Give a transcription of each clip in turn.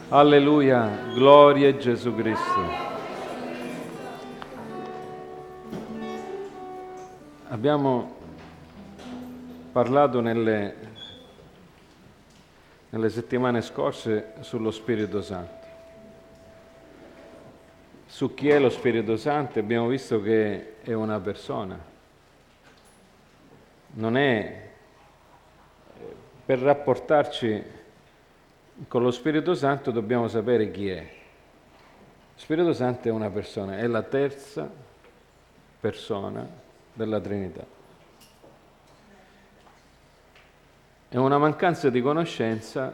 Alleluia, gloria a Gesù Cristo. Abbiamo parlato nelle settimane scorse sullo Spirito Santo. Su chi è lo Spirito Santo abbiamo visto che è una persona. Non è per rapportarci con lo Spirito Santo dobbiamo sapere chi è. Lo Spirito Santo è una persona, è la terza persona della Trinità. È una mancanza di conoscenza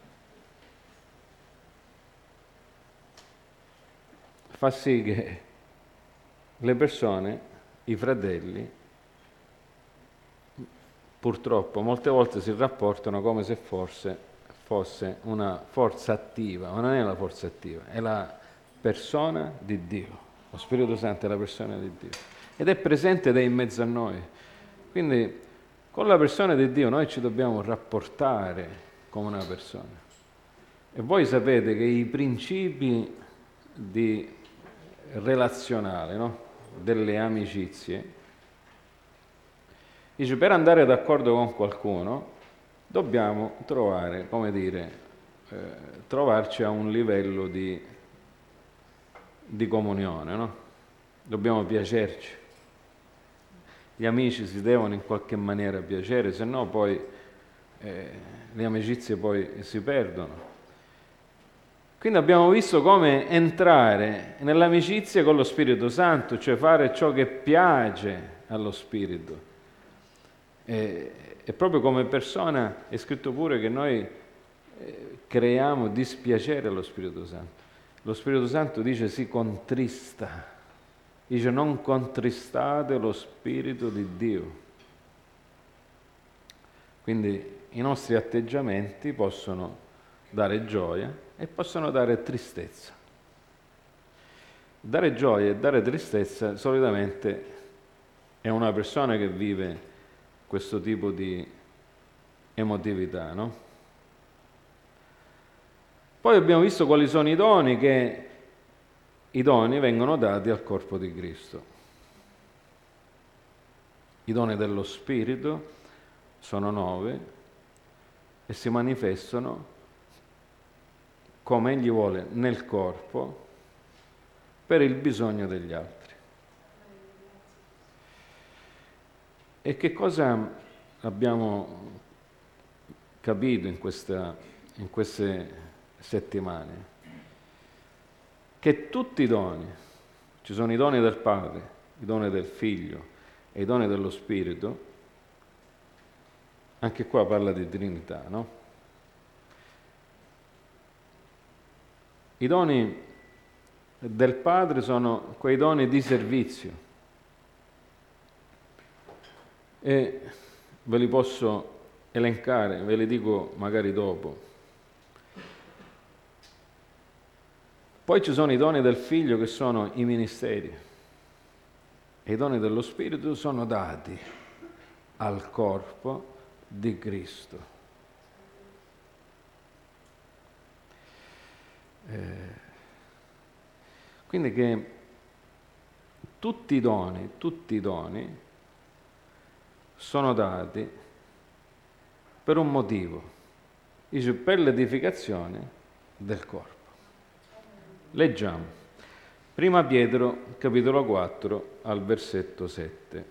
fa sì che le persone, i fratelli, purtroppo molte volte si rapportano come se fosse una forza attiva, ma non è la forza attiva, è la persona di Dio. Lo Spirito Santo è la persona di Dio ed è presente ed è in mezzo a noi. Quindi con la persona di Dio noi ci dobbiamo rapportare come una persona. E voi sapete che i principi relazionali, no? Delle amicizie, dice, per andare d'accordo con qualcuno dobbiamo trovare, trovarci a un livello di comunione, no? Dobbiamo piacerci. Gli amici si devono in qualche maniera piacere, se no poi le amicizie poi si perdono. Quindi abbiamo visto come entrare nell'amicizia con lo Spirito Santo, cioè fare ciò che piace allo Spirito. E proprio come persona è scritto pure che noi creiamo dispiacere allo Spirito Santo. Lo Spirito Santo dice si contrista, dice non contristate lo Spirito di Dio. Quindi i nostri atteggiamenti possono dare gioia e possono dare tristezza. Dare gioia e dare tristezza solitamente è una persona che vive questo tipo di emotività, no? Poi abbiamo visto quali sono i doni, che i doni vengono dati al corpo di Cristo. I doni dello Spirito sono 9 e si manifestano come Egli vuole nel corpo per il bisogno degli altri. E che cosa abbiamo capito in queste settimane? Che tutti i doni, ci sono i doni del Padre, i doni del Figlio e i doni dello Spirito, anche qua parla di Trinità, no? I doni del Padre sono quei doni di servizio e ve li posso elencare, ve li dico magari dopo. Poi ci sono i doni del Figlio che sono i ministeri e i doni dello Spirito sono dati al corpo di Cristo. Quindi che tutti i doni sono dati per un motivo, dice per l'edificazione del corpo. Leggiamo, 1 Pietro capitolo 4 al versetto 7.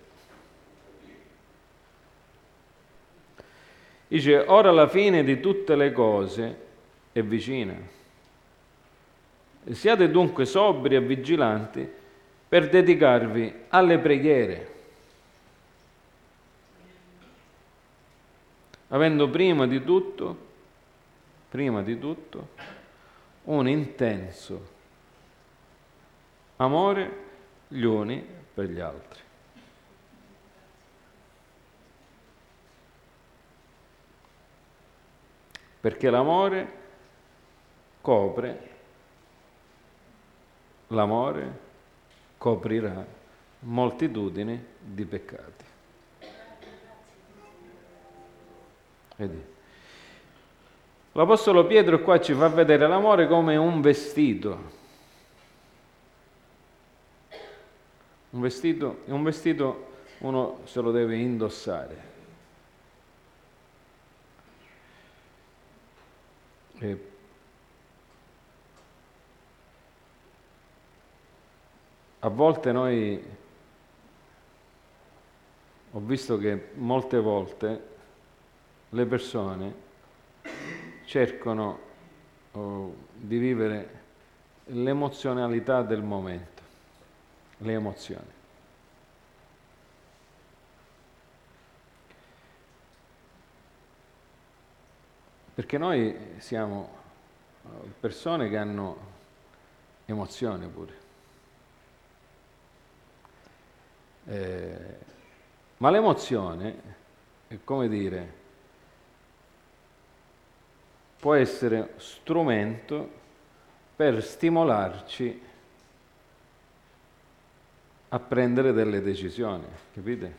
Dice, ora la fine di tutte le cose è vicina. Siate dunque sobri e vigilanti per dedicarvi alle preghiere, avendo prima di tutto, un intenso amore gli uni per gli altri. Perché l'amore coprirà moltitudine di peccati. Vedi? L'Apostolo Pietro qua ci fa vedere l'amore come un vestito. Un vestito uno se lo deve indossare. E a volte ho visto che molte volte le persone cercano di vivere l'emozionalità del momento, le emozioni. Perché noi siamo persone che hanno emozioni pure. Ma l'emozione, è come dire, può essere strumento per stimolarci a prendere delle decisioni, capite?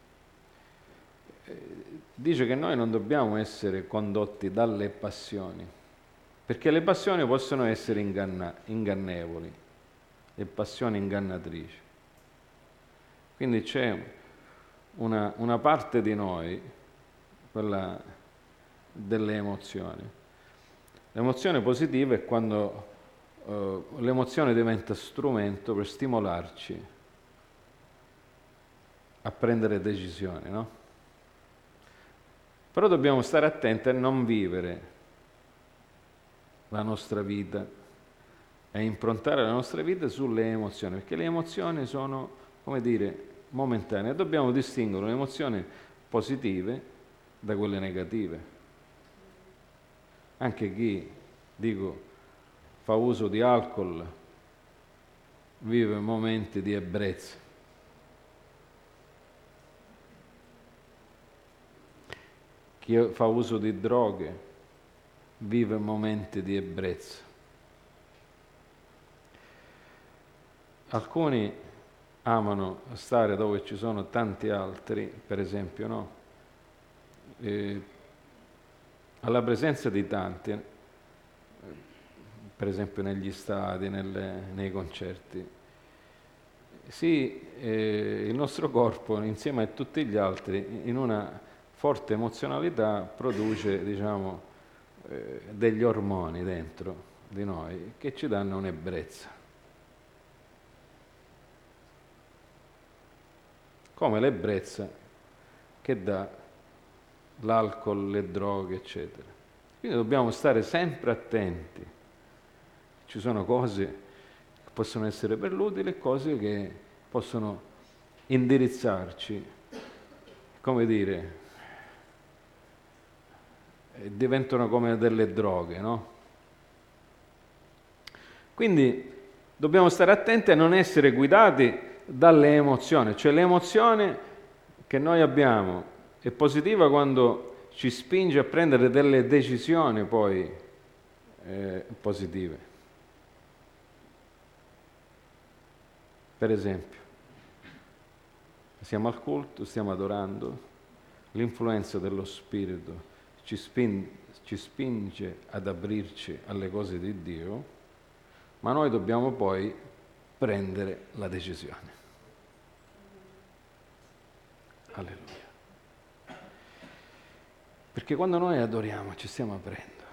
Dice che noi non dobbiamo essere condotti dalle passioni, perché le passioni possono essere ingannevoli, le passioni ingannatrici. Quindi c'è una parte di noi, quella delle emozioni. L'emozione positiva è quando l'emozione diventa strumento per stimolarci a prendere decisioni, no? Però dobbiamo stare attenti a non vivere la nostra vita e improntare la nostra vita sulle emozioni, perché le emozioni sono, come dire, momentanee. Dobbiamo distinguere le emozioni positive da quelle negative. Anche chi, fa uso di alcol vive momenti di ebbrezza. Chi fa uso di droghe vive momenti di ebbrezza. Alcuni amano stare dove ci sono tanti altri, per esempio, no? Alla presenza di tanti, per esempio negli stadi, nei concerti, il nostro corpo, insieme a tutti gli altri, in una forte emozionalità produce, degli ormoni dentro di noi che ci danno un'ebbrezza. Come l'ebbrezza che dà l'alcol, le droghe, eccetera. Quindi dobbiamo stare sempre attenti. Ci sono cose che possono essere per l'utile e cose che possono indirizzarci, come dire, diventano come delle droghe, no? Quindi dobbiamo stare attenti a non essere guidati dalle emozioni, cioè l'emozione che noi abbiamo è positiva quando ci spinge a prendere delle decisioni poi positive. Per esempio, siamo al culto, stiamo adorando, l'influenza dello Spirito ci spinge ad aprirci alle cose di Dio, ma noi dobbiamo poi prendere la decisione. Alleluia. Perché quando noi adoriamo ci stiamo aprendo,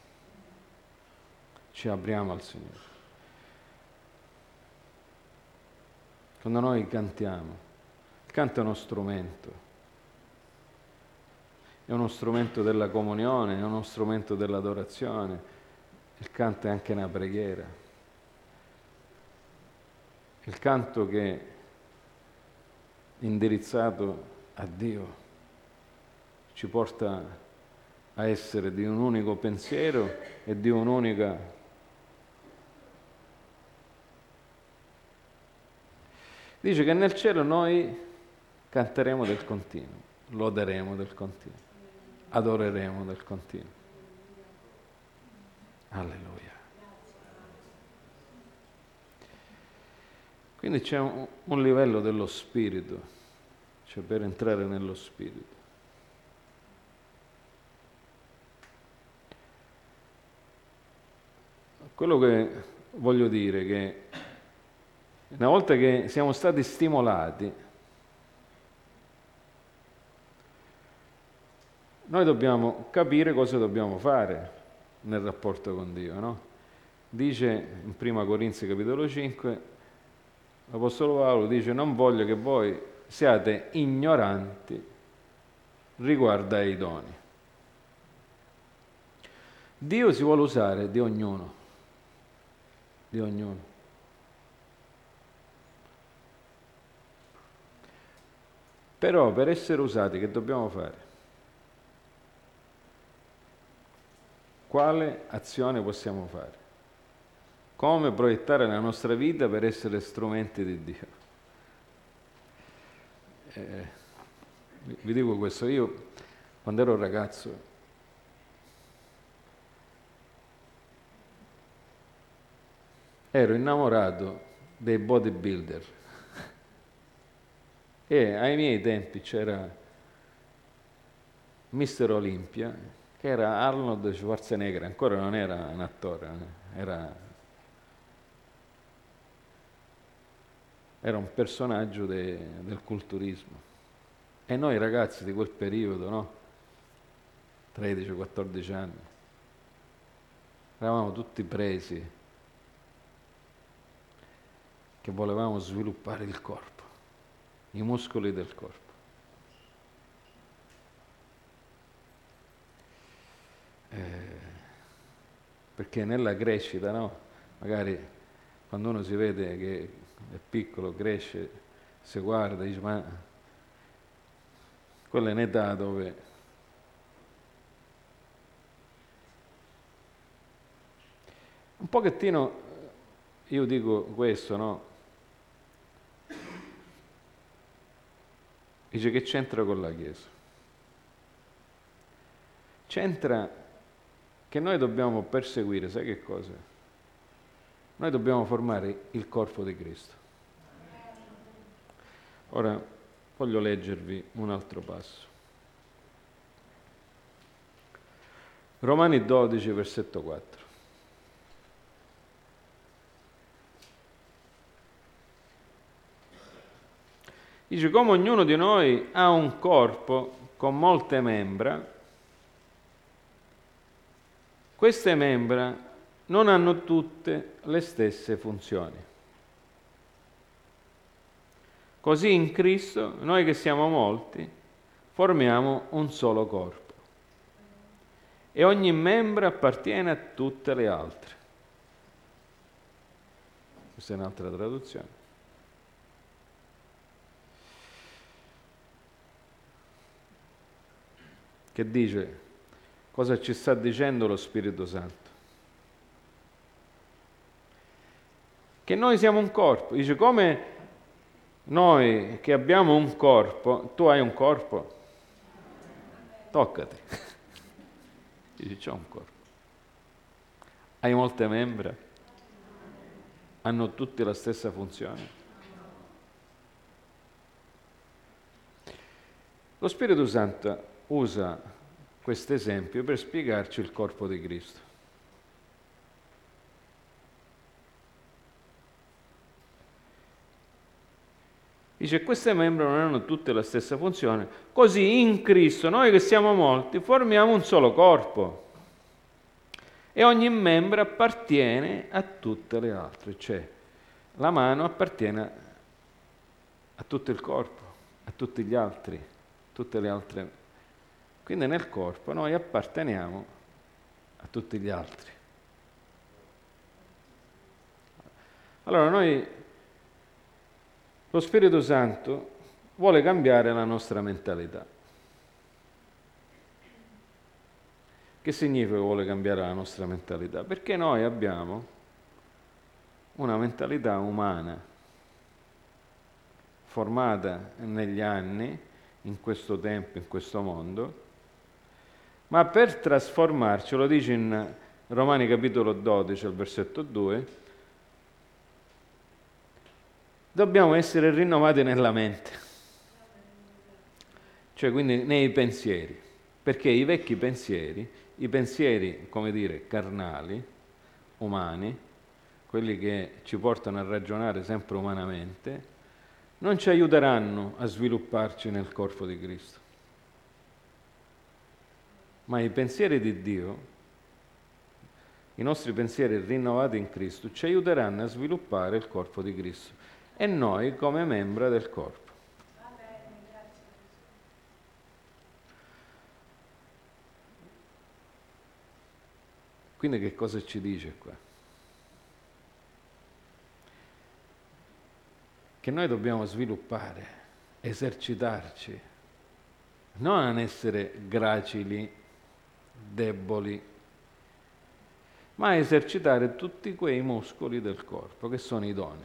ci apriamo al Signore. Quando noi cantiamo, il canto è uno strumento. È uno strumento della comunione, è uno strumento dell'adorazione, il canto è anche una preghiera. Il canto che è indirizzato a Dio ci porta a essere di un unico pensiero e di un'unica. Dice che nel cielo noi canteremo del continuo, loderemo del continuo, adoreremo del continuo. Alleluia. Quindi c'è un livello dello spirito, cioè per entrare nello spirito. Quello che voglio dire è che una volta che siamo stati stimolati, noi dobbiamo capire cosa dobbiamo fare nel rapporto con Dio, no? Dice in 1 Corinzi capitolo 5, l'Apostolo Paolo dice: non voglio che voi siate ignoranti riguardo ai doni. Dio si vuole usare di ognuno, di ognuno. Però per essere usati che dobbiamo fare? Quale azione possiamo fare? Come proiettare la nostra vita per essere strumenti di Dio? Vi dico questo, io quando ero ragazzo ero innamorato dei bodybuilder e ai miei tempi c'era Mister Olympia, che era Arnold Schwarzenegger, ancora non era un attore, era un personaggio del culturismo. E noi ragazzi di quel periodo, no? 13-14 anni, eravamo tutti presi che volevamo sviluppare il corpo, i muscoli del corpo. Perché nella crescita, no? Magari quando uno si vede che è piccolo, cresce, si guarda, dice: ma quella è un'età dove un pochettino, io dico questo, no? Dice che c'entra con la Chiesa. C'entra che noi dobbiamo perseguire, sai che cosa? Noi dobbiamo formare il corpo di Cristo. Ora voglio leggervi un altro passo. Romani 12, versetto 4. Dice: come ognuno di noi ha un corpo con molte membra, queste membra non hanno tutte le stesse funzioni. Così in Cristo, noi che siamo molti, formiamo un solo corpo. E ogni membro appartiene a tutte le altre. Questa è un'altra traduzione. Che dice? Cosa ci sta dicendo lo Spirito Santo? Che noi siamo un corpo. Dice: come noi che abbiamo un corpo, tu hai un corpo? Toccati. Dice: c'ho un corpo. Hai molte membra? Hanno tutti la stessa funzione? Lo Spirito Santo usa questo esempio per spiegarci il corpo di Cristo. Dice: queste membra non hanno tutte la stessa funzione, così in Cristo noi che siamo molti formiamo un solo corpo e ogni membro appartiene a tutte le altre, cioè la mano appartiene a tutto il corpo, a tutti gli altri, tutte le altre. Quindi nel corpo noi apparteniamo a tutti gli altri. Allora lo Spirito Santo vuole cambiare la nostra mentalità. Che significa che vuole cambiare la nostra mentalità? Perché noi abbiamo una mentalità umana, formata negli anni, in questo tempo, in questo mondo, ma per trasformarci, lo dice in Romani capitolo 12, al versetto 2, dobbiamo essere rinnovati nella mente, cioè quindi nei pensieri, perché i vecchi pensieri, i pensieri, come dire, carnali, umani, quelli che ci portano a ragionare sempre umanamente, non ci aiuteranno a svilupparci nel corpo di Cristo. Ma i pensieri di Dio, i nostri pensieri rinnovati in Cristo, ci aiuteranno a sviluppare il corpo di Cristo e noi come membra del corpo. Quindi che cosa ci dice qua? Che noi dobbiamo sviluppare, esercitarci, non a essere gracili, deboli, ma a esercitare tutti quei muscoli del corpo che sono i doni.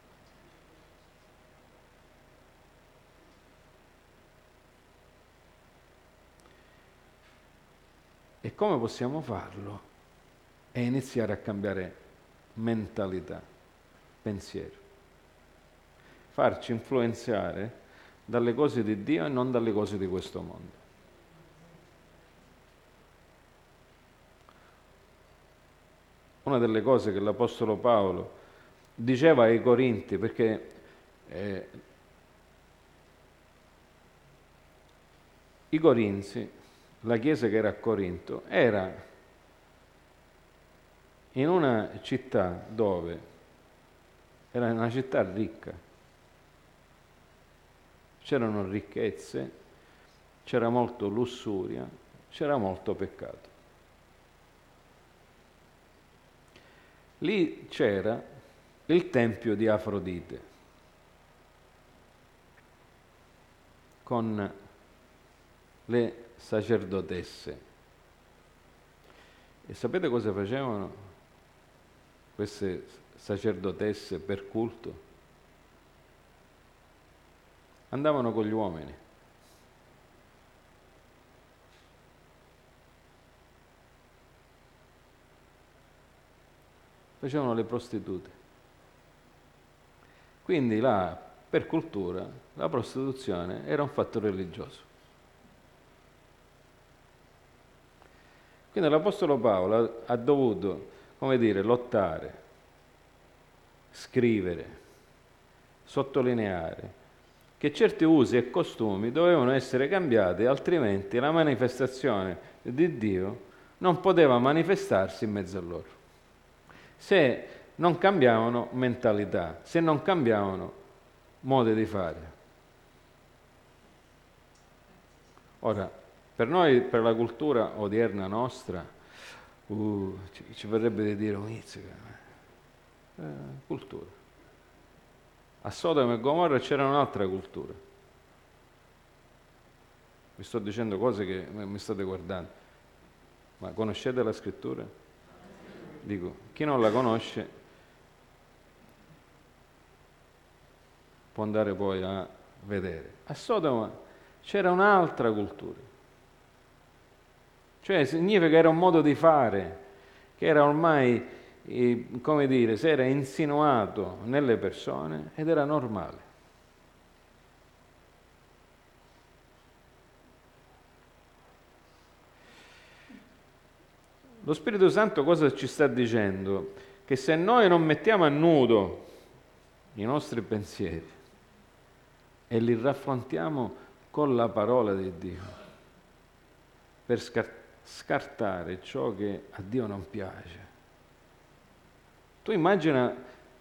E come possiamo farlo? È iniziare a cambiare mentalità, pensiero, farci influenzare dalle cose di Dio e non dalle cose di questo mondo. Una delle cose che l'Apostolo Paolo diceva ai Corinti, perché i Corinzi, la chiesa che era a Corinto, era in una città dove era una città ricca, c'erano ricchezze, c'era molto lussuria, c'era molto peccato. Lì c'era il tempio di Afrodite con le sacerdotesse. E sapete cosa facevano queste sacerdotesse per culto? Andavano con gli uomini. Facevano le prostitute. Quindi là, per cultura, la prostituzione era un fatto religioso. Quindi l'Apostolo Paolo ha dovuto, come dire, lottare, scrivere, sottolineare che certi usi e costumi dovevano essere cambiati, altrimenti la manifestazione di Dio non poteva manifestarsi in mezzo a loro. Se non cambiavano mentalità, se non cambiavano modi di fare. Ora, per noi, per la cultura odierna nostra, ci verrebbe di dire cultura. A Sodoma e Gomorra c'era un'altra cultura. Vi sto dicendo cose che mi state guardando. Ma conoscete la scrittura? Dico, chi non la conosce può andare poi a vedere. A Sodoma c'era un'altra cultura. Cioè significa che era un modo di fare, che era ormai, come dire, si era insinuato nelle persone ed era normale. Lo Spirito Santo cosa ci sta dicendo? Che se noi non mettiamo a nudo i nostri pensieri e li raffrontiamo con la parola di Dio per scartare ciò che a Dio non piace. Tu immagina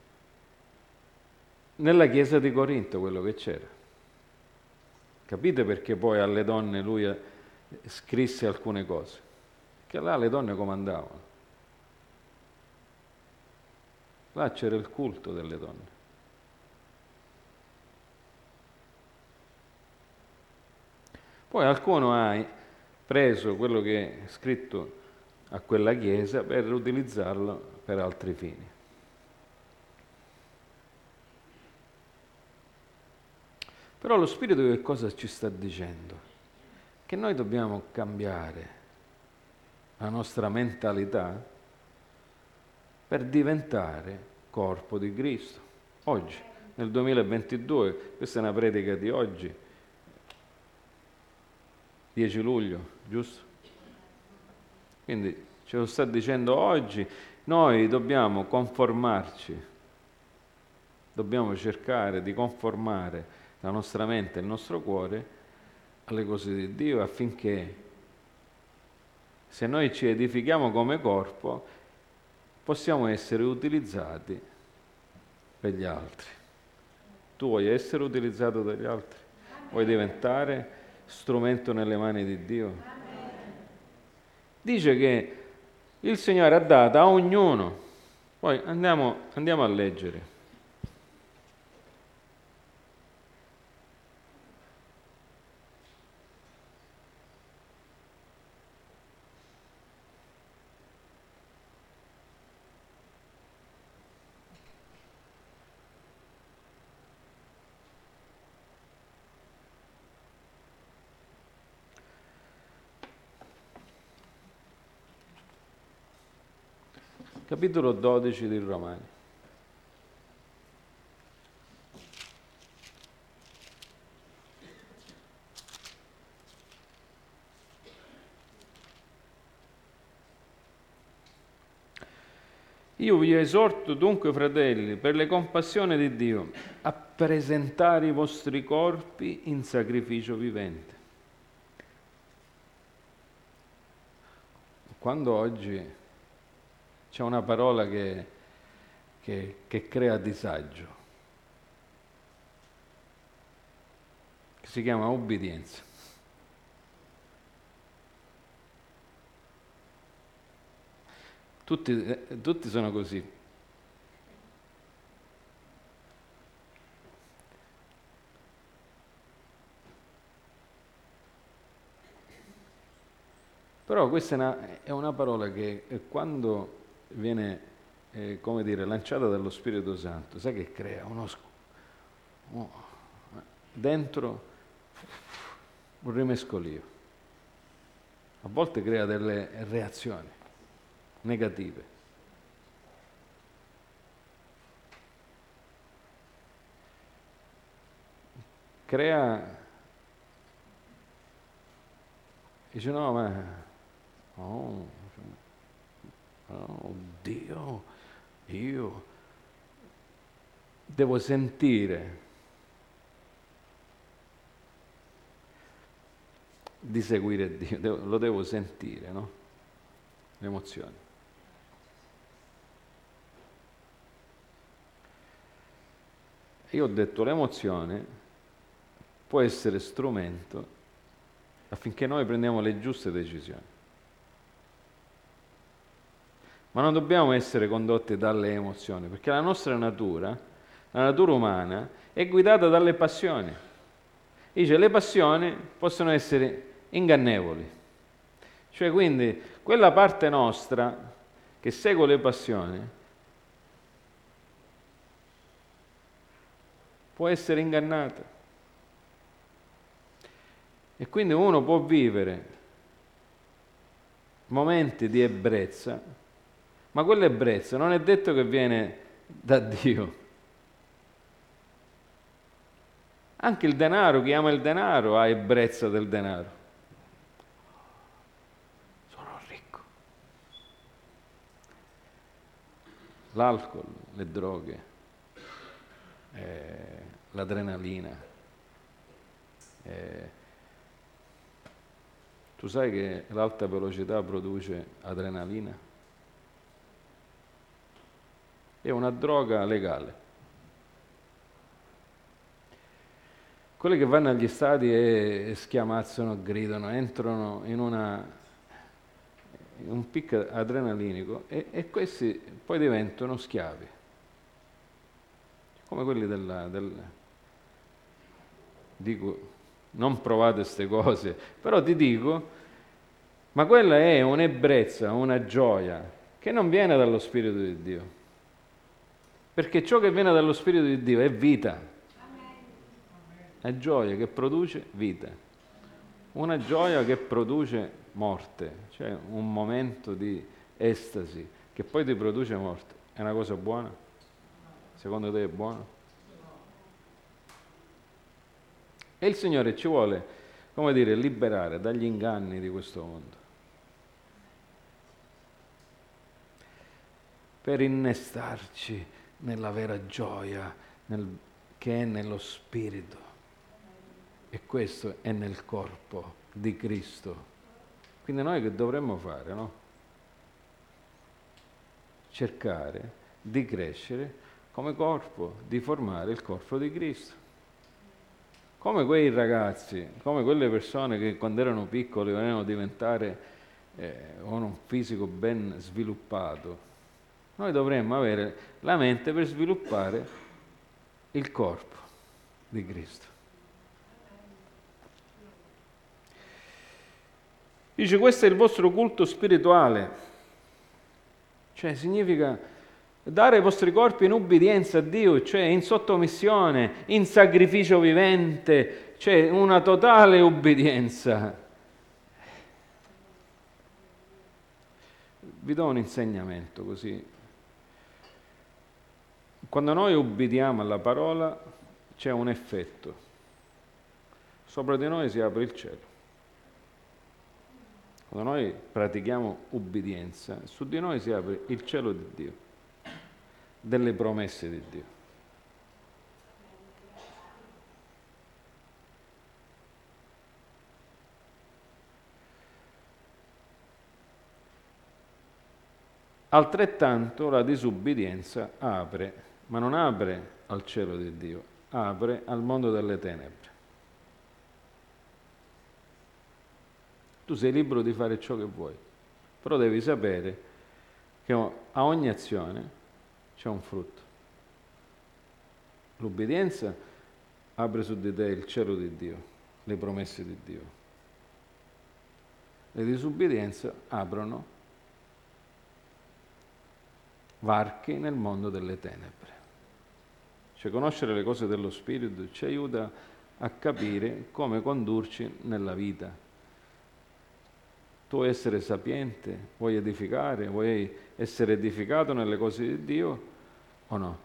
nella chiesa di Corinto quello che c'era. Capite perché poi alle donne lui scrisse alcune cose? Che là le donne comandavano. Là c'era il culto delle donne. Poi qualcuno ha preso quello che è scritto a quella chiesa per utilizzarlo per altri fini. Però lo Spirito che cosa ci sta dicendo? Che noi dobbiamo cambiare la nostra mentalità per diventare corpo di Cristo. Oggi, nel 2022, questa è una predica di oggi, 10 luglio, giusto? Quindi Ce lo sta dicendo oggi. Noi dobbiamo conformarci, dobbiamo cercare di conformare la nostra mente e il nostro cuore alle cose di Dio, affinché, se noi ci edifichiamo come corpo, possiamo essere utilizzati per gli altri. Tu vuoi essere utilizzato dagli altri? Vuoi diventare strumento nelle mani di Dio? Dice che il Signore ha dato a ognuno. Poi andiamo a leggere. Capitolo 12 di Romani. Io vi esorto dunque, fratelli, per le compassioni di Dio, a presentare i vostri corpi in sacrificio vivente. Quando oggi c'è una parola che crea disagio, che si chiama obbedienza. Tutti sono così. Però questa è una parola che quando viene, come dire, lanciata dallo Spirito Santo, sai che crea dentro un rimescolio. A volte crea delle reazioni negative. Dice no, ma Dio, io devo sentire di seguire Dio, lo devo sentire, no? Le emozioni. Io ho detto l'emozione può essere strumento affinché noi prendiamo le giuste decisioni. Ma non dobbiamo essere condotti dalle emozioni, perché la nostra natura, la natura umana, è guidata dalle passioni. Dice, le passioni possono essere ingannevoli. Cioè, quindi, quella parte nostra che segue le passioni può essere ingannata. E quindi uno può vivere momenti di ebbrezza, ma quell'ebbrezza non è detto che viene da Dio. Anche il denaro, chi ama il denaro ha ebbrezza del denaro. Sono ricco. L'alcol, le droghe, l'adrenalina. Tu sai che l'alta velocità produce adrenalina? È una droga legale. Quelli che vanno agli stadi e schiamazzano, gridano, entrano in un picco adrenalinico e questi poi diventano schiavi. Come quelli dico, non provate queste cose, però ti dico, ma quella è un'ebbrezza, una gioia che non viene dallo Spirito di Dio. Perché ciò che viene dallo Spirito di Dio è vita. È gioia che produce vita. Una gioia che produce morte, cioè un momento di estasi che poi ti produce morte. È una cosa buona? Secondo te è buono? E il Signore ci vuole, come dire, liberare dagli inganni di questo mondo. per innestarci nella vera gioia che è nello Spirito. E questo è nel corpo di Cristo. Quindi noi che dovremmo fare, no? Cercare di crescere come corpo, di formare il corpo di Cristo. Come quei ragazzi, come quelle persone che quando erano piccoli volevano diventare con un fisico ben sviluppato. Noi dovremmo avere la mente per sviluppare il corpo di Cristo. Dice, questo è il vostro culto spirituale. Cioè significa dare i vostri corpi in ubbidienza a Dio, cioè in sottomissione, in sacrificio vivente, cioè una totale ubbidienza. Vi do un insegnamento così. Quando noi ubbidiamo alla parola c'è un effetto. Sopra di noi si apre il cielo. Quando noi pratichiamo ubbidienza, su di noi si apre il cielo di Dio, delle promesse di Dio. Altrettanto la disubbidienza apre, ma non apre al cielo di Dio, apre al mondo delle tenebre. Tu sei libero di fare ciò che vuoi, però devi sapere che a ogni azione c'è un frutto. L'ubbidienza apre su di te il cielo di Dio, le promesse di Dio. Le disubbidienze aprono varchi nel mondo delle tenebre. Cioè conoscere le cose dello Spirito ci aiuta a capire come condurci nella vita. Tu vuoi essere sapiente, vuoi edificare, vuoi essere edificato nelle cose di Dio o no?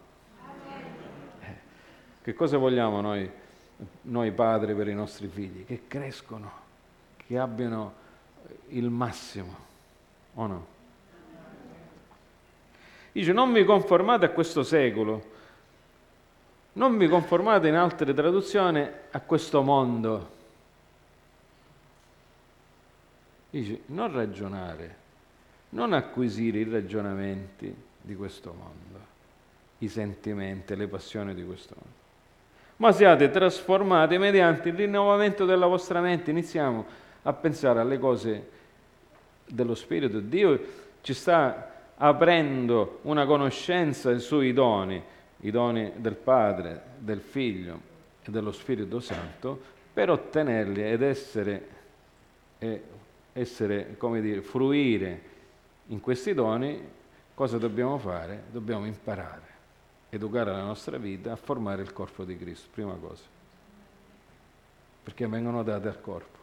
Che cosa vogliamo noi padri per i nostri figli? Che crescono, che abbiano il massimo, o no? Dice, non vi conformate a questo secolo, non vi conformate in altre traduzioni a questo mondo. Dice, non ragionare, non acquisire i ragionamenti di questo mondo, i sentimenti, le passioni di questo mondo, ma siate trasformati mediante il rinnovamento della vostra mente. Iniziamo a pensare alle cose dello Spirito. Dio ci sta aprendo una conoscenza sui doni, i doni del Padre, del Figlio e dello Spirito Santo, per ottenerli ed essere, come dire, fruire in questi doni. Cosa dobbiamo fare? Dobbiamo imparare, educare la nostra vita a formare il corpo di Cristo, prima cosa, perché vengono date al corpo.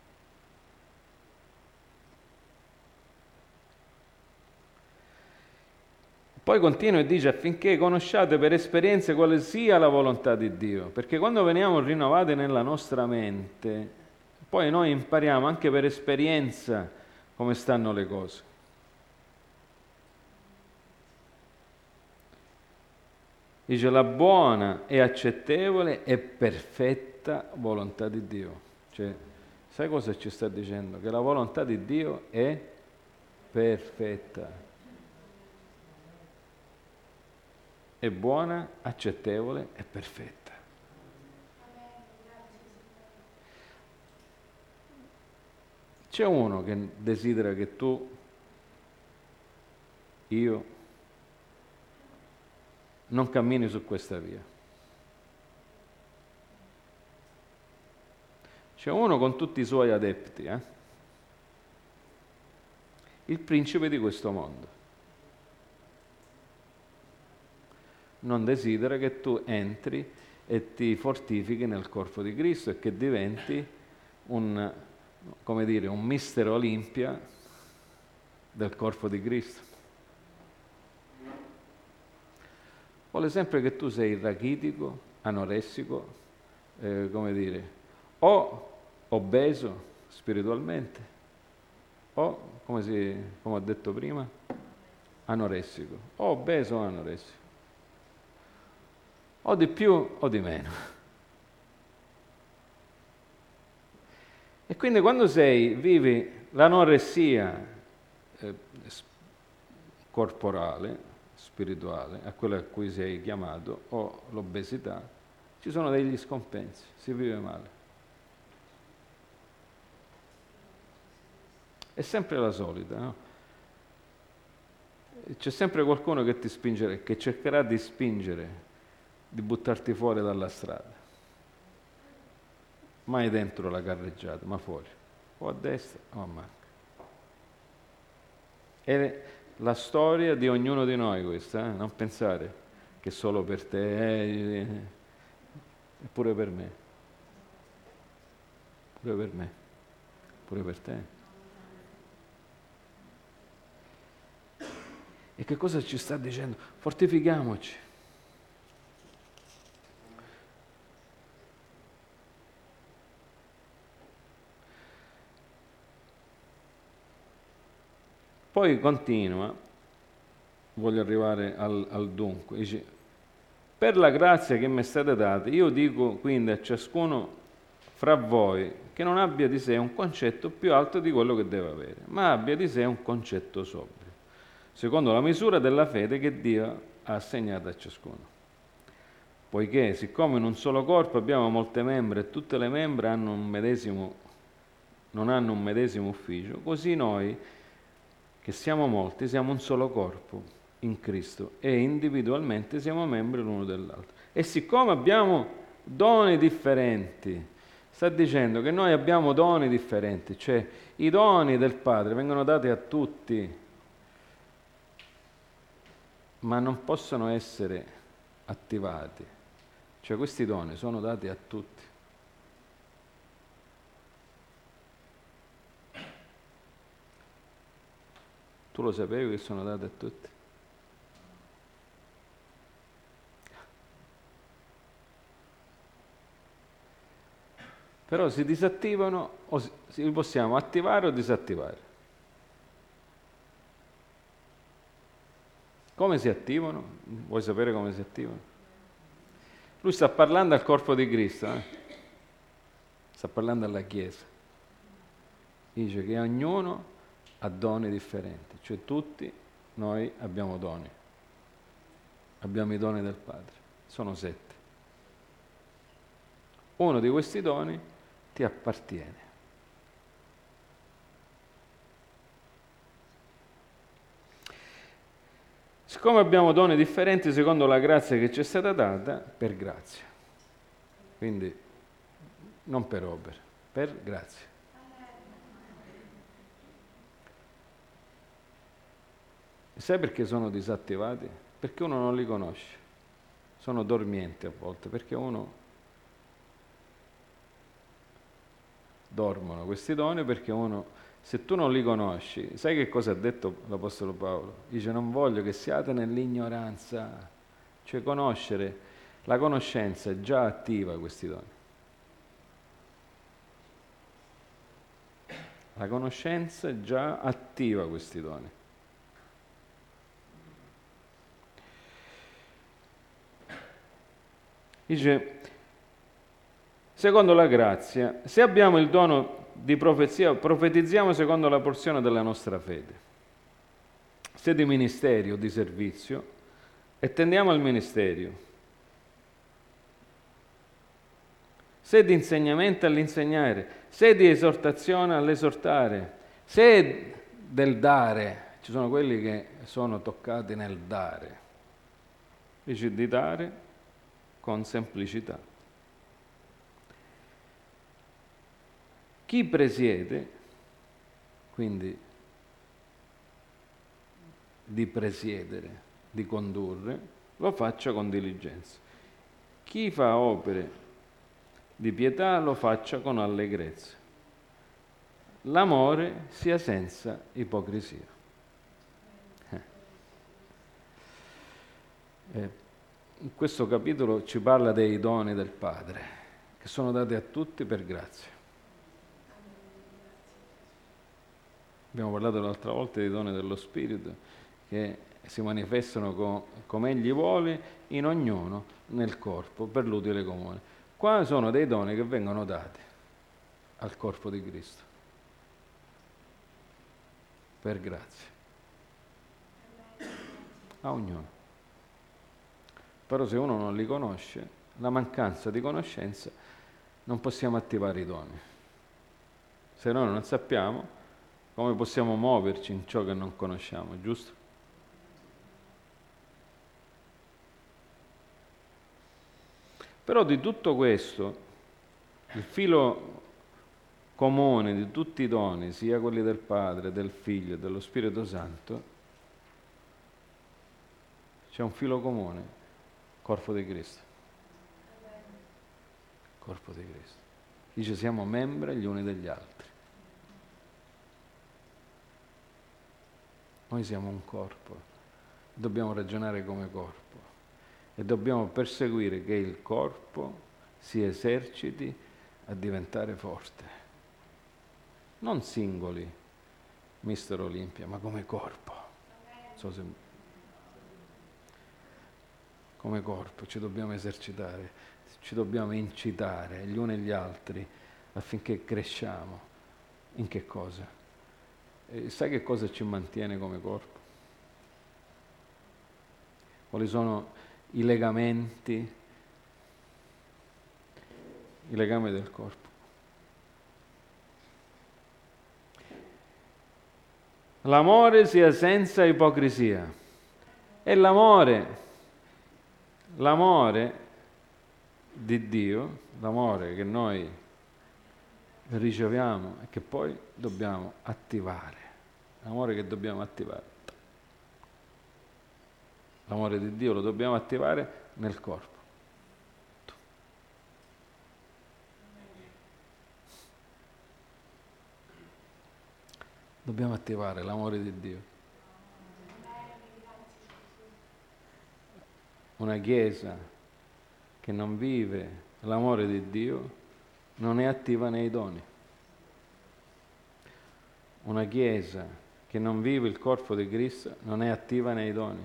Poi continua e dice, affinché conosciate per esperienza quale sia la volontà di Dio, perché quando veniamo rinnovati nella nostra mente, poi noi impariamo anche per esperienza come stanno le cose. Dice, la buona e accettevole e perfetta volontà di Dio. Cioè, sai cosa ci sta dicendo? Che la volontà di Dio è perfetta. È buona, accettevole e perfetta. C'è uno che desidera che tu, io, non cammini su questa via. C'è uno con tutti i suoi adepti, il principe di questo mondo. Non desidera che tu entri e ti fortifichi nel corpo di Cristo e che diventi un mister Olimpia del corpo di Cristo. Vuole sempre che tu sei rachitico, anoressico, o obeso spiritualmente, o, come ho detto prima, anoressico, o obeso o anoressico, o di più o di meno. E quindi quando vivi l'anoressia corporale, spirituale, a quella a cui sei chiamato, o l'obesità, ci sono degli scompensi, si vive male. È sempre la solita, no? C'è sempre qualcuno che ti spingerà, che cercherà di spingere, di buttarti fuori dalla strada. Mai dentro la carreggiata, ma fuori, o a destra o a manca. È la storia di ognuno di noi questa, non pensare che solo per te, è pure per me, pure per me, pure per te. E che cosa ci sta dicendo? Fortifichiamoci. Poi continua, voglio arrivare al dunque, dice, per la grazia che mi è stata data, io dico quindi a ciascuno fra voi che non abbia di sé un concetto più alto di quello che deve avere, ma abbia di sé un concetto sobrio, secondo la misura della fede che Dio ha assegnato a ciascuno. Poiché, siccome in un solo corpo abbiamo molte membra e tutte le membra non hanno un medesimo ufficio, così noi, che siamo molti, siamo un solo corpo in Cristo e individualmente siamo membri l'uno dell'altro. E siccome abbiamo doni differenti, sta dicendo che noi abbiamo doni differenti, cioè i doni del Padre vengono dati a tutti, ma non possono essere attivati. Cioè questi doni sono dati a tutti. Tu lo sapevi che sono dati a tutti? Però si disattivano, o li possiamo attivare o disattivare. Come si attivano? Vuoi sapere come si attivano? Lui sta parlando al corpo di Cristo, sta parlando alla Chiesa. Dice che ognuno ha doni differenti, cioè tutti noi abbiamo doni. Abbiamo i doni del Padre, sono 7. Uno di questi doni ti appartiene. Siccome abbiamo doni differenti secondo la grazia che ci è stata data, per grazia. Quindi non per opere, per grazia. Sai perché sono disattivati? Perché uno non li conosce. Sono dormienti a volte, perché uno dormono questi doni, perché uno, se tu non li conosci, sai che cosa ha detto l'Apostolo Paolo? Dice non voglio che siate nell'ignoranza, cioè conoscere, la conoscenza è già attiva questi doni. La conoscenza è già attiva questi doni. Dice, secondo la grazia, se abbiamo il dono di profezia, profetizziamo secondo la porzione della nostra fede. Se di ministero o di servizio, attendiamo al ministero. Se di insegnamento all'insegnare, se di esortazione all'esortare, se del dare, ci sono quelli che sono toccati nel dare. Dice di dare con semplicità. Chi presiede, quindi di presiedere, di condurre, lo faccia con diligenza. Chi fa opere di pietà lo faccia con allegrezza. L'amore sia senza ipocrisia. In questo capitolo ci parla dei doni del Padre, che sono dati a tutti per grazia. Abbiamo parlato l'altra volta dei doni dello Spirito, che e si manifestano come Egli vuole in ognuno nel corpo per l'utile comune. Qua sono dei doni che vengono dati al corpo di Cristo per grazia a ognuno. Però se uno non li conosce, la mancanza di conoscenza, non possiamo attivare i doni. Se noi non sappiamo, come possiamo muoverci in ciò che non conosciamo, giusto? Però di tutto questo, il filo comune di tutti i doni, sia quelli del Padre, del Figlio e dello Spirito Santo, c'è un filo comune, corpo di Cristo. Corpo di Cristo. Dice siamo membri gli uni degli altri. Noi siamo un corpo, dobbiamo ragionare come corpo e dobbiamo perseguire che il corpo si eserciti a diventare forte. Non singoli, Mister Olimpia, ma come corpo. Come corpo ci dobbiamo esercitare, ci dobbiamo incitare gli uni e gli altri affinché cresciamo. In che cosa? Sai che cosa ci mantiene come corpo? Quali sono i legami del corpo? L'amore sia senza ipocrisia. E l'amore di Dio, l'amore che noi riceviamo e che poi dobbiamo attivare, l'amore che dobbiamo attivare. L'amore di Dio lo dobbiamo attivare nel corpo. Dobbiamo attivare l'amore di Dio. Una Chiesa che non vive l'amore di Dio non è attiva nei doni. Una Chiesa che non vive il corpo di Cristo non è attiva nei doni.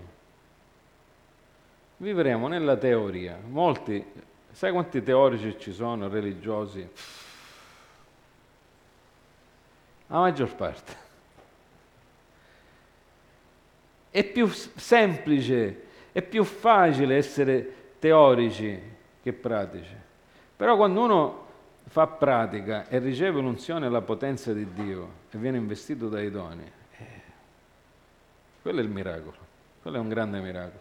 Vivremo nella teoria. Molti, sai quanti teorici ci sono, religiosi? La maggior parte. È più semplice, è più facile essere teorici che pratici. Però quando uno fa pratica e riceve l'unzione e la potenza di Dio e viene investito dai doni, quello è il miracolo, quello è un grande miracolo.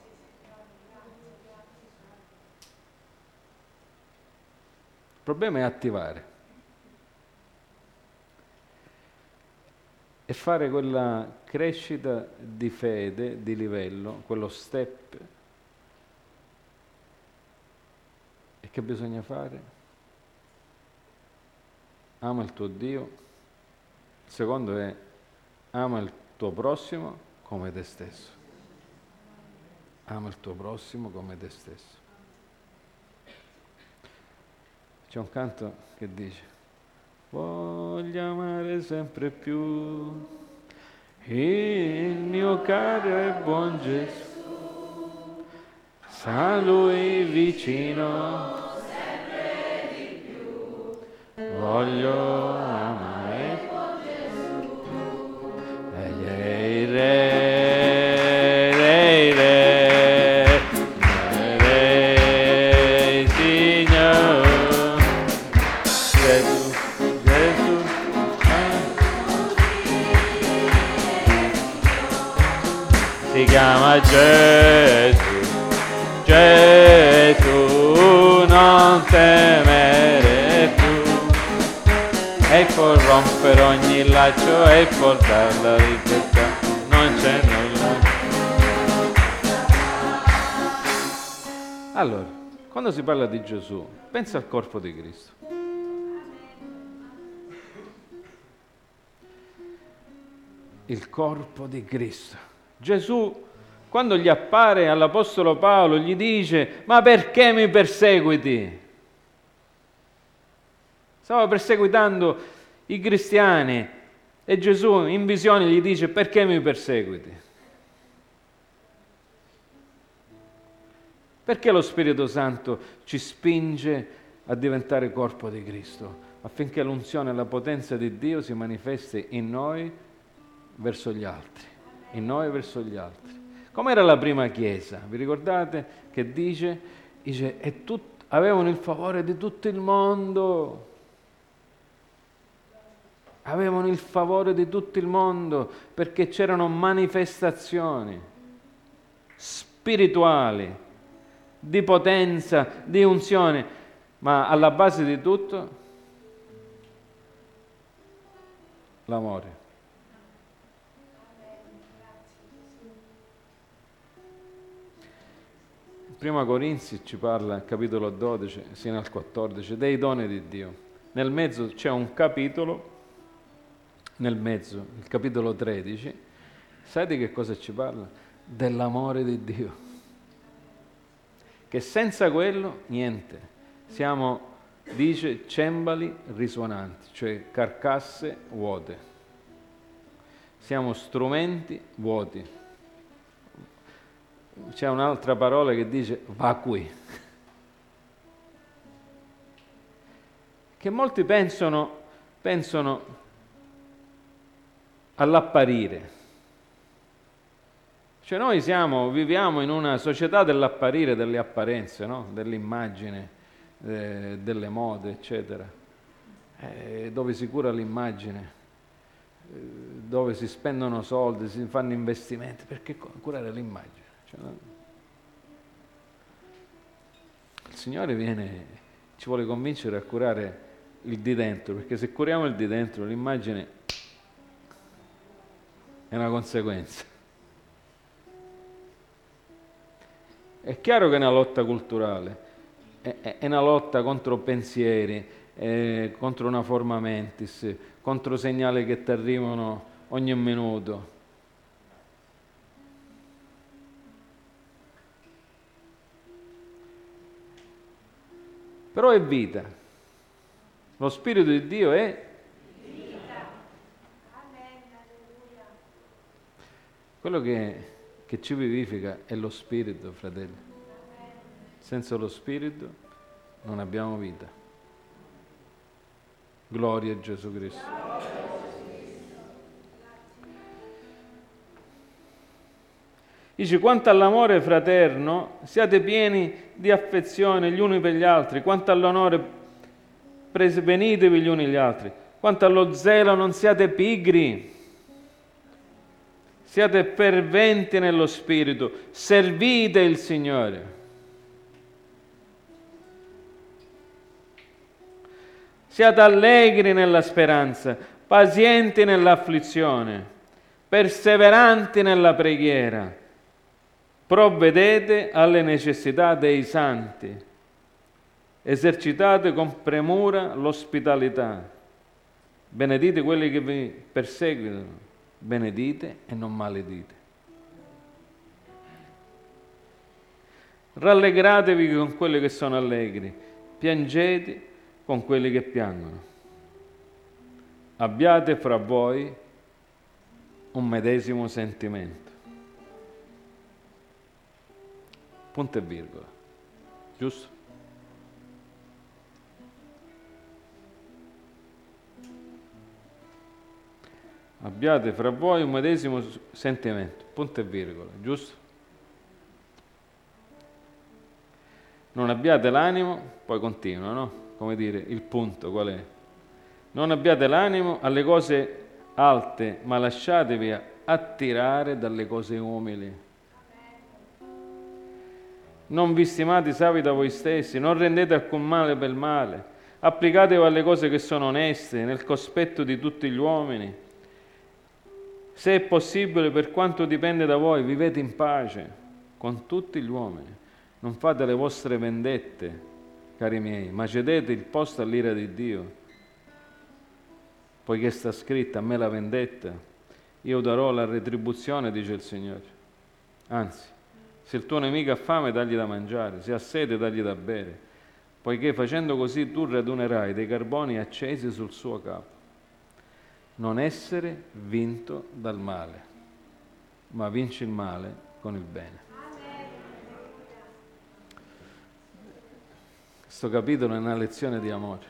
Il problema è attivare e fare quella crescita di fede, di livello, quello step. E che bisogna fare? Ama il tuo Dio. Il secondo è ama il tuo prossimo come te stesso. Ama il tuo prossimo come te stesso. C'è un canto che dice: voglio amare sempre più il mio caro e buon Gesù, sa Lui vicino, sempre di più. Voglio amare con Gesù, Egli è il Re, Signore, Gesù. Si chiama Gesù, Gesù, non temere più, e può rompere ogni laccio e portare la libertà, non c'è nulla. Allora, quando si parla di Gesù, pensa al corpo di Cristo. Il corpo di Cristo. Gesù, quando gli appare all'Apostolo Paolo, gli dice: ma perché mi perseguiti? Stava perseguitando i cristiani e Gesù in visione gli dice: perché mi perseguiti? Perché lo Spirito Santo ci spinge a diventare corpo di Cristo? Affinché l'unzione e la potenza di Dio si manifesti in noi verso gli altri. In noi verso gli altri. Com'era la prima Chiesa? Vi ricordate che dice avevano il favore di tutto il mondo. Avevano il favore di tutto il mondo perché c'erano manifestazioni spirituali, di potenza, di unzione, ma alla base di tutto l'amore. Prima Corinzi ci parla, capitolo 12, sino al 14, dei doni di Dio. Nel mezzo c'è un capitolo, il capitolo 13, sai di che cosa ci parla? Dell'amore di Dio. Che senza quello, niente. Siamo, dice, cembali risuonanti, cioè carcasse vuote. Siamo strumenti vuoti. C'è un'altra parola che dice vacui. Che molti pensano all'apparire. Cioè noi viviamo in una società dell'apparire, delle apparenze, no? Dell'immagine, delle mode, eccetera, dove si cura l'immagine, dove si spendono soldi, si fanno investimenti. Perché curare l'immagine? Cioè, no? Il Signore ci vuole convincere a curare il di dentro, perché se curiamo il di dentro, l'immagine è una conseguenza. È chiaro che è una lotta culturale, è una lotta contro pensieri, contro una forma mentis, contro segnali che ti arrivano ogni minuto. Però è vita. Lo Spirito di Dio è vita. Quello che ci vivifica è lo Spirito, fratelli. Senza lo Spirito non abbiamo vita. Gloria a Gesù Cristo. Dice, quanto all'amore fraterno, siate pieni di affezione gli uni per gli altri, quanto all'onore venitevi gli uni gli altri, quanto allo zelo non siate pigri. Siate ferventi nello Spirito, servite il Signore. Siate allegri nella speranza, pazienti nell'afflizione, perseveranti nella preghiera. Provvedete alle necessità dei santi. Esercitate con premura l'ospitalità. Benedite quelli che vi perseguitano. Benedite e non maledite. Rallegratevi con quelli che sono allegri, piangete con quelli che piangono. Abbiate fra voi un medesimo sentimento. Punto e virgola. Giusto? Abbiate fra voi un medesimo sentimento, punto e virgola, giusto? Non abbiate l'animo, poi continua, no? Come dire, il punto qual è? Non abbiate l'animo alle cose alte, ma lasciatevi attirare dalle cose umili. Non vi stimate savi da voi stessi, non rendete alcun male per male, applicatevi alle cose che sono oneste, nel cospetto di tutti gli uomini. Se è possibile, per quanto dipende da voi, vivete in pace con tutti gli uomini. Non fate le vostre vendette, cari miei, ma cedete il posto all'ira di Dio. Poiché sta scritto, a me la vendetta, io darò la retribuzione, dice il Signore. Anzi, se il tuo nemico ha fame, dagli da mangiare, se ha sete, dagli da bere, poiché facendo così tu radunerai dei carboni accesi sul suo capo. Non essere vinto dal male, ma vinci il male con il bene. Questo capitolo è una lezione di amore.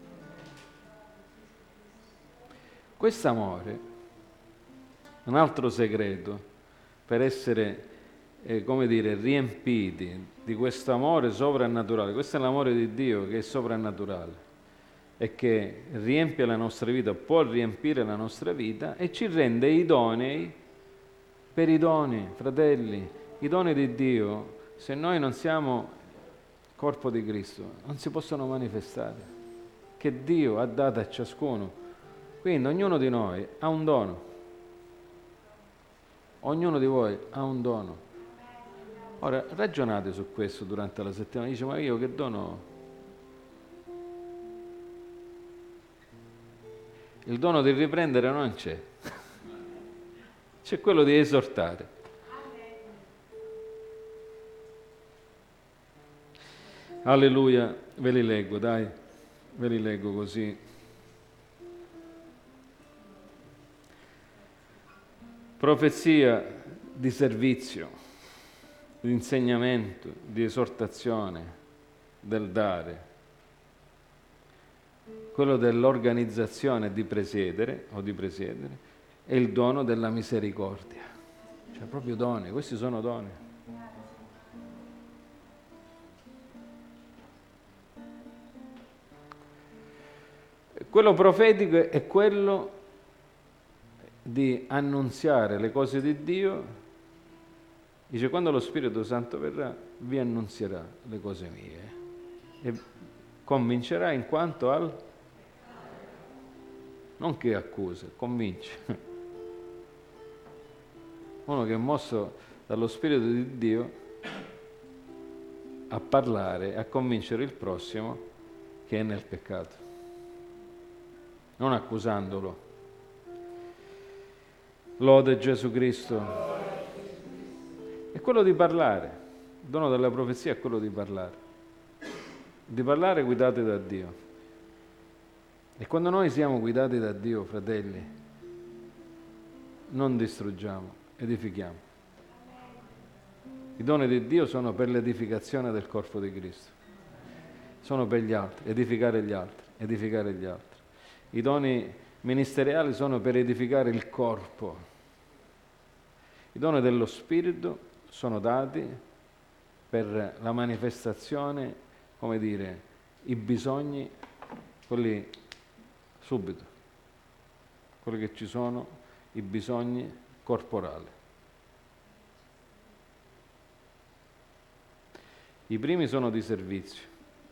Questo amore, un altro segreto per essere, riempiti di questo amore sovrannaturale. Questo è l'amore di Dio che è sovrannaturale e che riempie la nostra vita, può riempire la nostra vita e ci rende idonei per i doni, fratelli. I doni di Dio, se noi non siamo corpo di Cristo, non si possono manifestare, che Dio ha dato a ciascuno. Quindi ognuno di noi ha un dono, ognuno di voi ha un dono. Ora ragionate su questo durante la settimana, dice: ma io che dono ho? Il dono di riprendere non c'è, c'è quello di esortare. Alleluia, ve li leggo, dai, ve li leggo così. Profezia di servizio, di insegnamento, di esortazione, del dare. Quello dell'organizzazione di presiedere è il dono della misericordia. Cioè proprio doni, questi sono doni. Quello profetico è quello di annunziare le cose di Dio. Dice: quando lo Spirito Santo verrà, vi annunzierà le cose mie e convincerà in quanto al... non che accusa, convince. Uno che è mosso dallo Spirito di Dio a parlare, a convincere il prossimo che è nel peccato, non accusandolo. Lode Gesù Cristo. È quello di parlare. Il dono della profezia è quello di parlare guidati da Dio. E quando noi siamo guidati da Dio, fratelli, non distruggiamo, edifichiamo. I doni di Dio sono per l'edificazione del corpo di Cristo, sono per gli altri, edificare gli altri, edificare gli altri. I doni ministeriali sono per edificare il corpo. I doni dello Spirito sono dati per la manifestazione, i bisogni, quelli subito, quelli che ci sono, i bisogni corporali. I primi sono di servizio.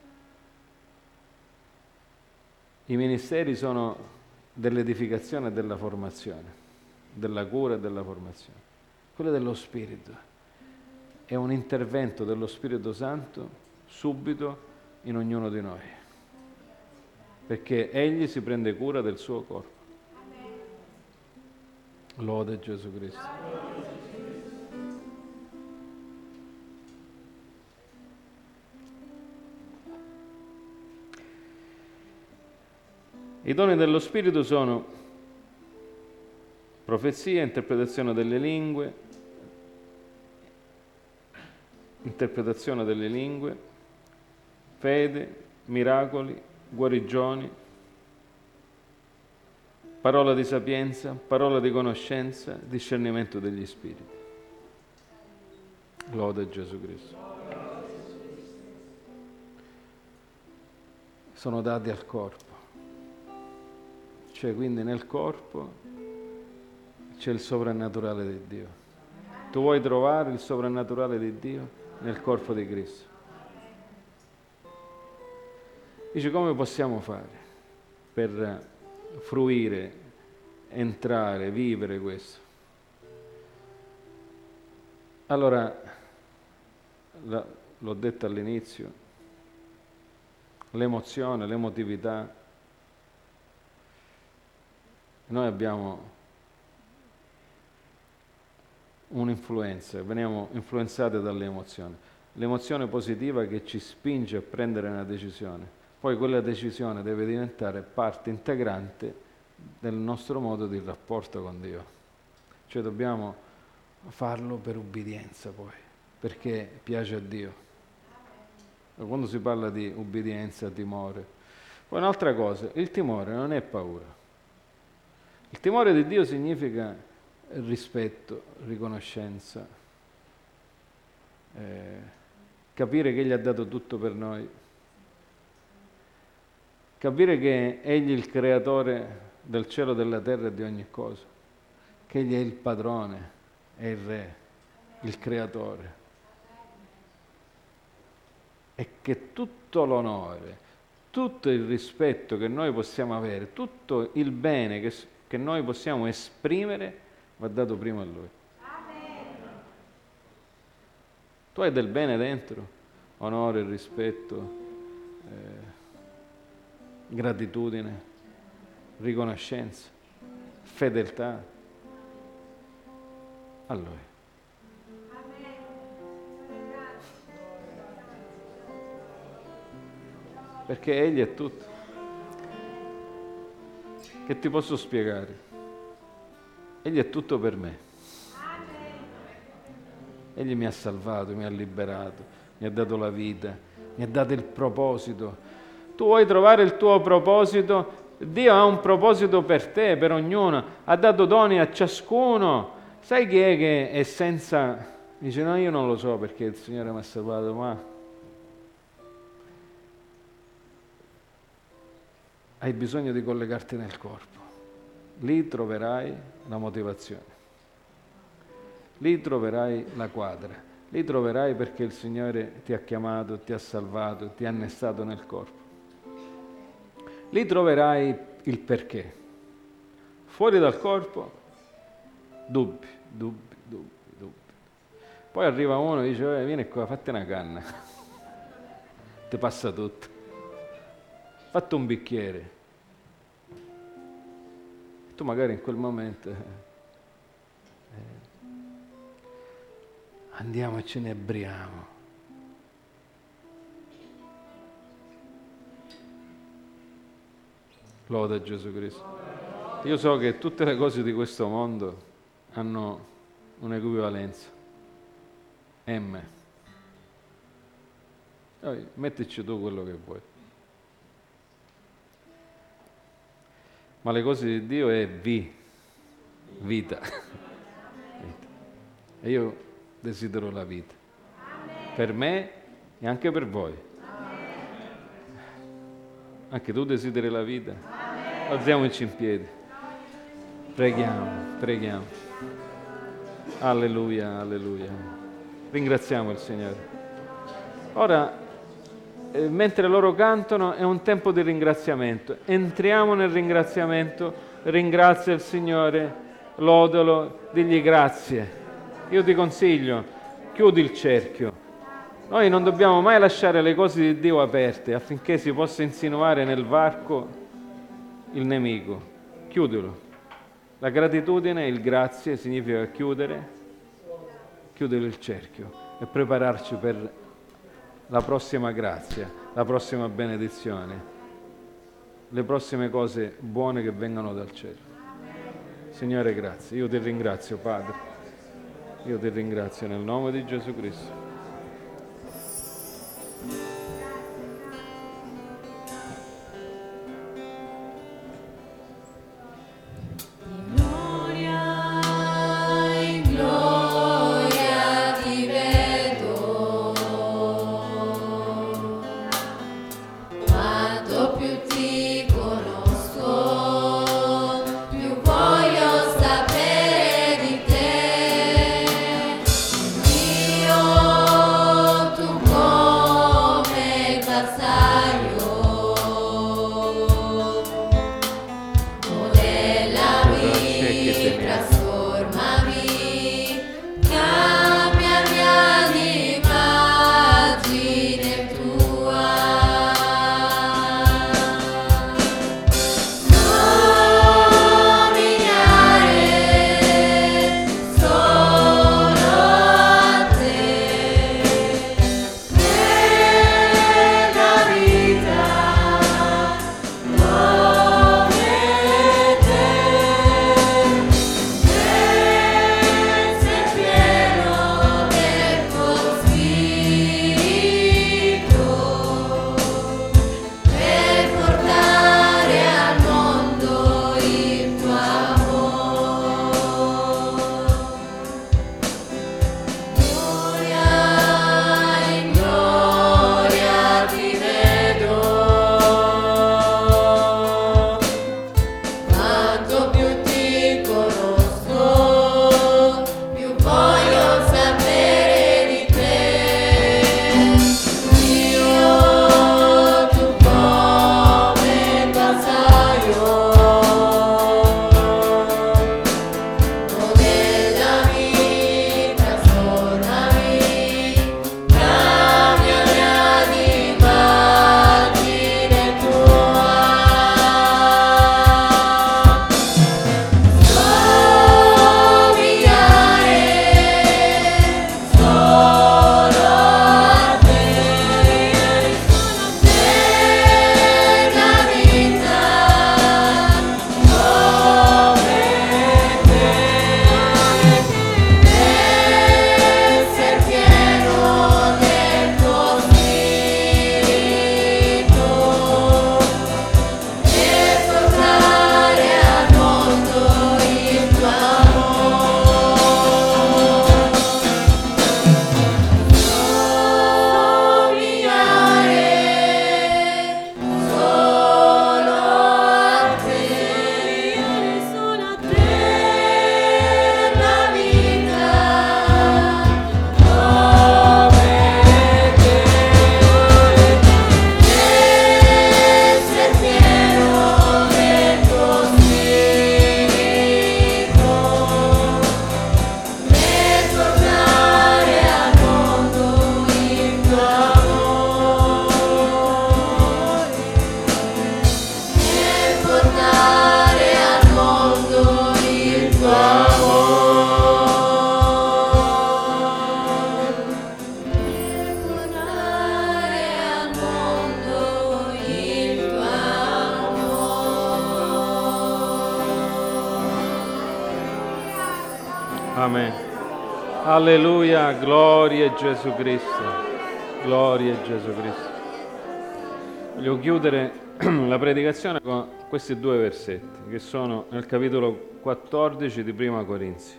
I ministeri sono dell'edificazione e della formazione, della cura e della formazione. Quello dello Spirito è un intervento dello Spirito Santo subito in ognuno di noi, perché Egli si prende cura del suo corpo. Lode Gesù Cristo. I doni dello Spirito sono profezia, interpretazione delle lingue, fede, miracoli, guarigioni, parola di sapienza, parola di conoscenza, discernimento degli spiriti. Lode Gesù Cristo. Sono dati al corpo. Cioè, quindi nel corpo c'è il sovrannaturale di Dio. Tu vuoi trovare il sovrannaturale di Dio nel corpo di Cristo. Dice: come possiamo fare per fruire, entrare, vivere questo? Allora, l'ho detto all'inizio, l'emozione, l'emotività. Noi abbiamo un'influenza, veniamo influenzati dalle emozioni. L'emozione positiva che ci spinge a prendere una decisione. Poi quella decisione deve diventare parte integrante del nostro modo di rapporto con Dio. Cioè dobbiamo farlo per ubbidienza poi, perché piace a Dio. quando si parla di ubbidienza, timore. Poi un'altra cosa, il timore non è paura. Il timore di Dio significa rispetto, riconoscenza, capire che Egli ha dato tutto per noi, capire che Egli è il creatore del cielo, della terra e di ogni cosa, che Egli è il padrone, è il re, il creatore, e che tutto l'onore, tutto il rispetto che noi possiamo avere, tutto il bene che noi possiamo esprimere va dato prima a Lui. Tu hai del bene dentro, onore, rispetto, gratitudine, riconoscenza, fedeltà a Lui. Perché Egli è tutto. Che ti posso spiegare? Egli è tutto per me. Egli mi ha salvato, mi ha liberato, mi ha dato la vita, mi ha dato il proposito. Tu vuoi trovare il tuo proposito? Dio ha un proposito per te, per ognuno. Ha dato doni a ciascuno. Sai chi è che è senza... Dice, no, io non lo so perché il Signore mi ha salvato, ma... Hai bisogno di collegarti nel corpo. Lì troverai la motivazione. Lì troverai la quadra. Lì troverai perché il Signore ti ha chiamato, ti ha salvato, ti ha annestato nel corpo. Lì troverai il perché. Fuori dal corpo, dubbi. Poi arriva uno e dice, vieni qua, fatti una canna. Ti passa tutto. Fatti un bicchiere. Tu magari in quel momento andiamo e ce ne ebbriamo. Loda a Gesù Cristo. Io so che tutte le cose di questo mondo hanno un'equivalenza. M. Mettici tu quello che vuoi. Ma le cose di Dio è vita. E io desidero la vita. Per me e anche per voi. Anche tu desideri la vita? Alziamoci in piedi. Preghiamo. Alleluia, alleluia. Ringraziamo il Signore. Ora, mentre loro cantano, è un tempo di ringraziamento. Entriamo nel ringraziamento, ringrazia il Signore, lodalo, digli grazie. Io ti consiglio, chiudi il cerchio. Noi non dobbiamo mai lasciare le cose di Dio aperte affinché si possa insinuare nel varco il nemico. Chiudilo. La gratitudine, il grazie significa chiudere il cerchio e prepararci per la prossima grazia, la prossima benedizione, le prossime cose buone che vengono dal cielo. Signore, grazie. Io ti ringrazio, Padre. Io ti ringrazio nel nome di Gesù Cristo. Dio, tu Amen. Alleluia, gloria a Gesù Cristo. Gloria a Gesù Cristo. Voglio chiudere la predicazione con questi due versetti che sono nel capitolo 14 di Prima Corinzi.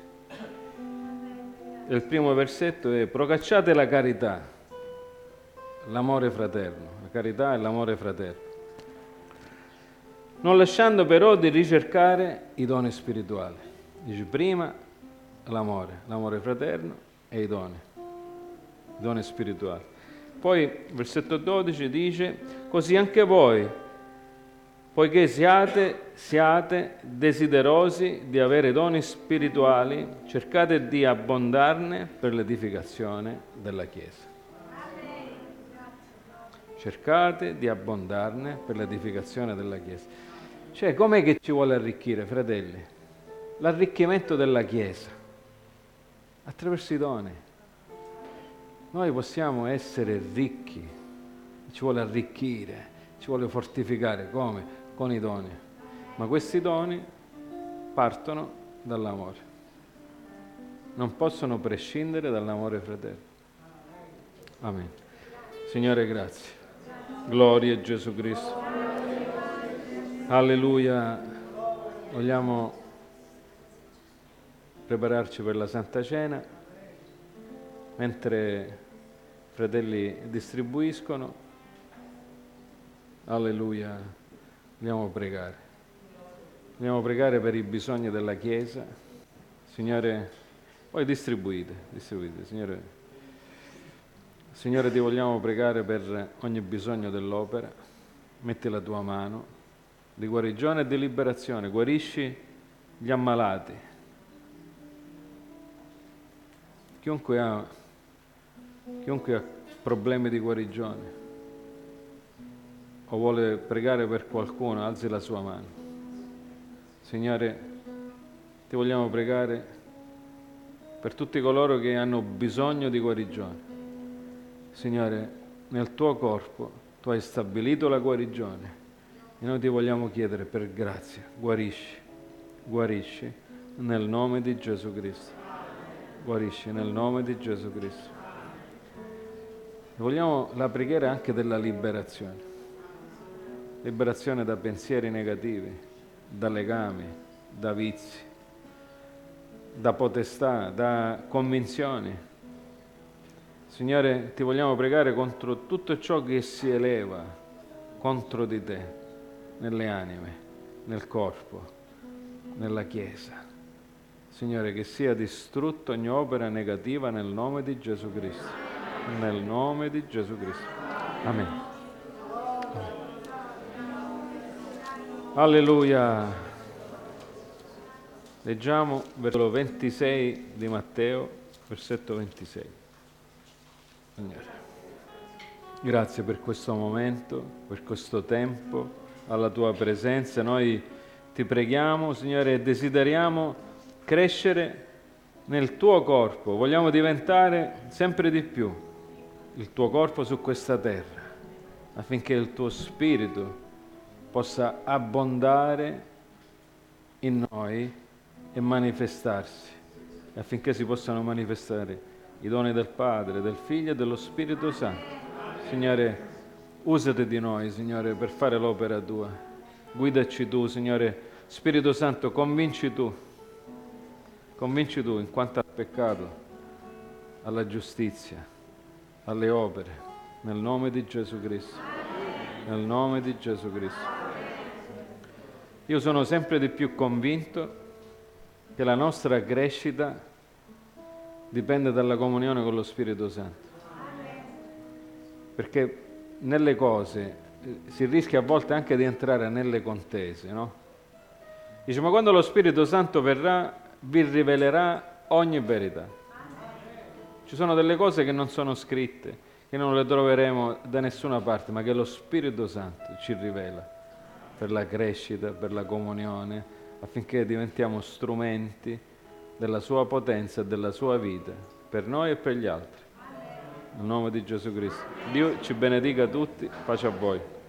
Il primo versetto è: procacciate la carità, l'amore fraterno, la carità e l'amore fraterno, non lasciando però di ricercare i doni spirituali. Dice prima l'amore fraterno e i doni spirituali. Poi versetto 12 dice: così anche voi, poiché siate desiderosi di avere doni spirituali, cercate di abbondarne per l'edificazione della Chiesa. Cercate di abbondarne per l'edificazione della Chiesa. Cioè, com'è che ci vuole arricchire, fratelli? L'arricchimento della Chiesa, attraverso i doni. Noi possiamo essere ricchi, ci vuole arricchire, ci vuole fortificare, come? Con i doni. Ma questi doni partono dall'amore. Non possono prescindere dall'amore fraterno. Amen. Signore, grazie. Gloria a Gesù Cristo. Alleluia. Vogliamo prepararci per la Santa Cena. Mentre i fratelli distribuiscono, alleluia. Vogliamo pregare. Vogliamo pregare per i bisogni della Chiesa. Signore, poi distribuite. Signore, ti vogliamo pregare per ogni bisogno dell'opera. Metti la tua mano di guarigione e di liberazione. Guarisci gli ammalati. Chiunque ha problemi di guarigione o vuole pregare per qualcuno, alzi la sua mano. Signore, ti vogliamo pregare per tutti coloro che hanno bisogno di guarigione. Signore, nel tuo corpo tu hai stabilito la guarigione e noi ti vogliamo chiedere per grazia, guarisci nel nome di Gesù Cristo. Guarisci nel nome di Gesù Cristo. Vogliamo la preghiera anche della liberazione. Liberazione da pensieri negativi, da legami, da vizi, da potestà, da convinzioni. Signore, ti vogliamo pregare contro tutto ciò che si eleva contro di te, nelle anime, nel corpo, nella Chiesa. Signore, che sia distrutta ogni opera negativa nel nome di Gesù Cristo. Nel nome di Gesù Cristo. Amen. Alleluia. Leggiamo versetto 26 di Matteo, versetto 26. Signore, grazie per questo momento, per questo tempo, alla tua presenza. Noi ti preghiamo, Signore, e desideriamo crescere nel tuo corpo. Vogliamo diventare sempre di più il tuo corpo su questa terra, affinché il tuo spirito possa abbondare in noi e manifestarsi, affinché si possano manifestare i doni del Padre, del Figlio e dello Spirito Santo. Signore, usati di noi, Signore, per fare l'opera tua. Guidaci tu, Signore. Spirito Santo, convinci tu in quanto al peccato, alla giustizia, alle opere, nel nome di Gesù Cristo. Nel nome di Gesù Cristo. Io sono sempre di più convinto che la nostra crescita dipende dalla comunione con lo Spirito Santo. Perché nelle cose si rischia a volte anche di entrare nelle contese, no? Dice, ma quando lo Spirito Santo verrà, vi rivelerà ogni verità. Ci sono delle cose che non sono scritte, che non le troveremo da nessuna parte, ma che lo Spirito Santo ci rivela per la crescita, per la comunione, affinché diventiamo strumenti della sua potenza e della sua vita, per noi e per gli altri. Nel nome di Gesù Cristo. Dio ci benedica tutti, pace a voi.